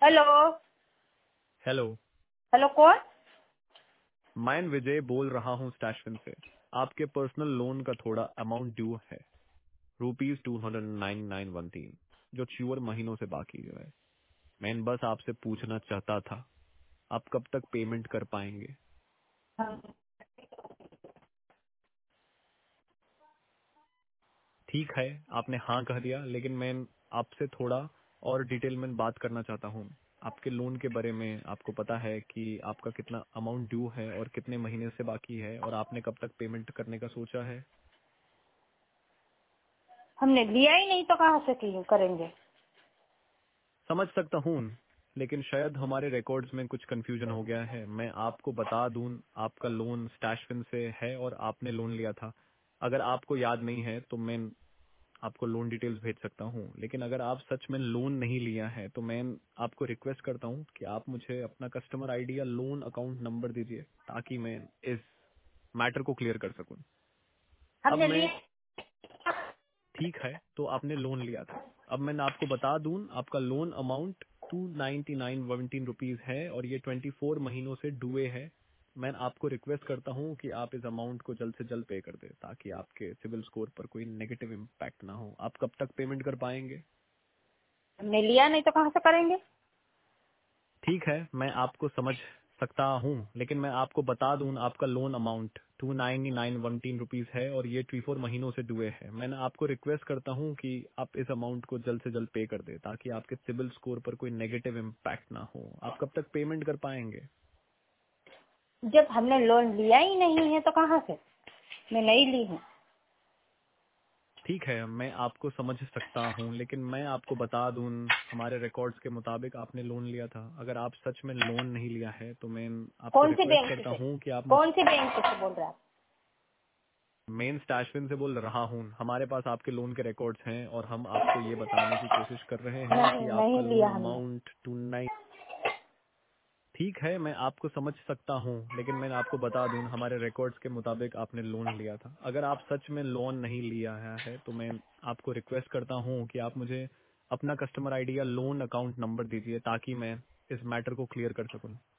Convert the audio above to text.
Hello. Hello. Hello कौन? मैं विजय बोल रहा हूँ स्टैशविन से। आपके पर्सनल लोन का थोड़ा अमाउंट ड्यू है, ₹299.13, जो 4 महीनों से बाकी है। मैं बस आपसे पूछना चाहता था, आप कब तक पेमेंट कर पाएंगे? ठीक है, आपने हाँ कह दिया, लेकिन मैं आपसे थोड़ा और डिटेल में बात करना चाहता हूँ। आपके लोन के बारे में आपको पता है कि आपका कितना अमाउंट ड्यू है और कितने महीने से बाकी है, और आपने कब तक पेमेंट करने का सोचा है? हमने लिया ही नहीं तो कहाँ से करेंगे? समझ सकता हूँ, लेकिन शायद हमारे रिकॉर्ड्स में कुछ कंफ्यूजन हो गया है। मैं आपको बता दूं, आपका लोन स्टैशविन से है और आपने लोन लिया था। अगर आपको याद नहीं है तो मैं आपको लोन डिटेल्स भेज सकता हूँ, लेकिन अगर आप सच में लोन नहीं लिया है तो मैं आपको रिक्वेस्ट करता हूँ कि आप मुझे अपना कस्टमर आईडी या लोन अकाउंट नंबर दीजिए, ताकि मैं इस मैटर को क्लियर कर सकूं। अब हमने मैं लिया। ठीक है, तो आपने लोन लिया था। अब मैं आपको बता दूं, आपका लोन अमाउंट ₹299.17 है और ये 24 महीनों से डुए है। मैं आपको रिक्वेस्ट करता हूं कि आप इस अमाउंट को जल्द से जल्द पे कर दें, ताकि आपके सिविल स्कोर पर कोई नेगेटिव इम्पैक्ट ना हो। आप कब तक पेमेंट कर पाएंगे? हमने लिया नहीं तो कहाँ से करेंगे? ठीक है, मैं आपको समझ सकता हूँ, लेकिन मैं आपको बता दूं, आपका लोन अमाउंट ₹299.13 है और ये 24 महीनों से डुए है। मैं आपको रिक्वेस्ट करता हूँ कि आप इस अमाउंट को जल्द से जल्द पे कर दे, ताकि आपके सिविल स्कोर पर कोई नेगेटिव इम्पैक्ट ना हो। आप कब तक पेमेंट कर पाएंगे? जब हमने लोन लिया ही नहीं है तो कहाँ से? मैं नहीं ली हूँ। ठीक है, मैं आपको समझ सकता हूँ, लेकिन मैं आपको बता दूं, हमारे रिकॉर्ड्स के मुताबिक आपने लोन लिया था। अगर आप सच में लोन नहीं लिया है तो मैं आपको कौन सी रिक्वेस्ट बैंक करता से? हूँ कि आप मुझ कौन सी बैंक से बोल रहे हैं आप? मेन स्टैशविन से बोल रहा हूँ। हमारे पास आपके लोन के रिकॉर्ड्स हैं और हम आपको ये बताने की कोशिश कर रहे हैं नहीं, कि आपका नहीं लिया लोन हमने। अमाउंट 29। ठीक है, मैं आपको समझ सकता हूँ, लेकिन मैं आपको बता दूं, हमारे रिकॉर्ड्स के मुताबिक आपने लोन लिया था। अगर आप सच में लोन नहीं लिया है तो मैं आपको रिक्वेस्ट करता हूँ कि आप मुझे अपना कस्टमर आईडी या लोन अकाउंट नंबर दीजिए, ताकि मैं इस मैटर को क्लियर कर सकूं।